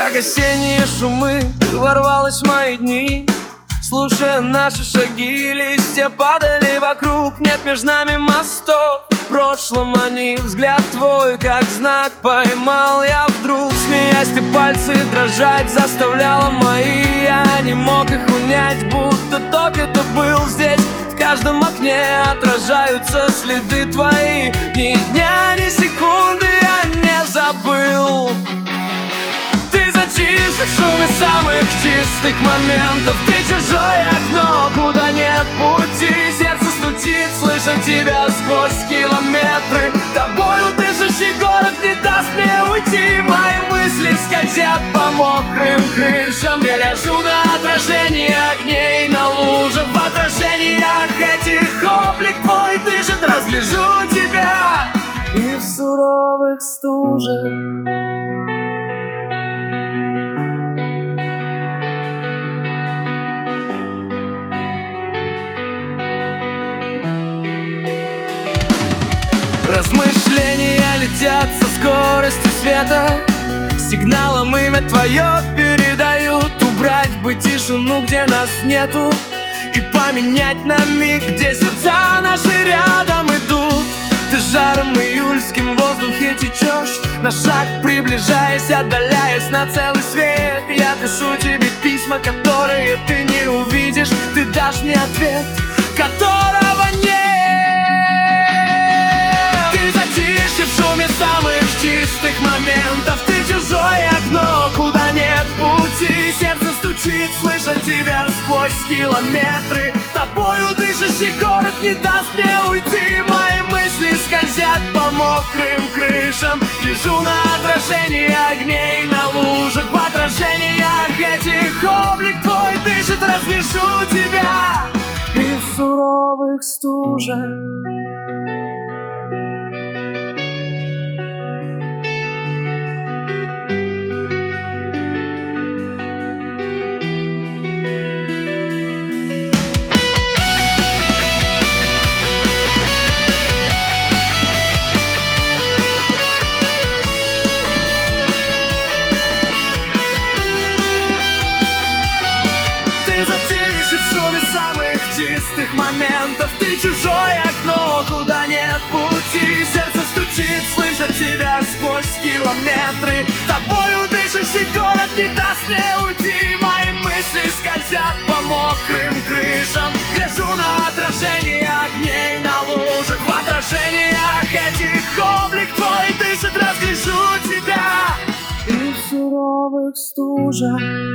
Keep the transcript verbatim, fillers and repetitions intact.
Как осенние шумы ты ворвалась в мои дни, слушая наши шаги, листья падали вокруг. Нет между нами мостов, в прошлом они. Взгляд твой, как знак, поймал я вдруг. Смеясь, ты пальцы дрожать заставляла мои. Я не мог их унять, будто только ты был здесь. В каждом окне отражаются следы твои. Ни дня, ни секунды я не забыл. Ты затишь в шуме самых чистых моментов. Ты чужое окно, куда нет пути. Сердце стучит, слыша тебя сквозь километры. Тобою дышащий город не даст мне уйти. Мои мысли скользят по мокрым крышам. Я лежу на отражении огней на лужах. В отражениях этих облик твой дышит. Разгляжу тебя и в суровых стужах. Размышления летят со скоростью света. Сигналом имя твое передают. Убрать бы тишину, где нас нету, и поменять на миг, где сердца наши рядом идут. Ты жаром июльским в воздухе течешь, на шаг приближаясь, отдаляясь на целый свет. Я пишу тебе письма, которые ты не увидишь. Ты дашь мне ответ, которого нет. Затишье в шуме самых чистых моментов. Ты чужое окно, куда нет пути. Сердце стучит, слыша тебя сквозь километры. Тобою дышащий город не даст мне уйти. Мои мысли скользят по мокрым крышам. Лежу на отражении огней на лужах. В отражениях этих облик твой дышит. Разглядываю тебя и в суровых стужах. Чистых моментов. Ты чужое окно, куда нет пути. Сердце стучит, слыша тебя сквозь километры. Тобою дышащий город не даст мне уйти. Мои мысли скользят по мокрым крышам. Гляжу на отражение огней на лужах. В отражениях этих облик твой дышит. Разгляжу тебя и в суровых стужах.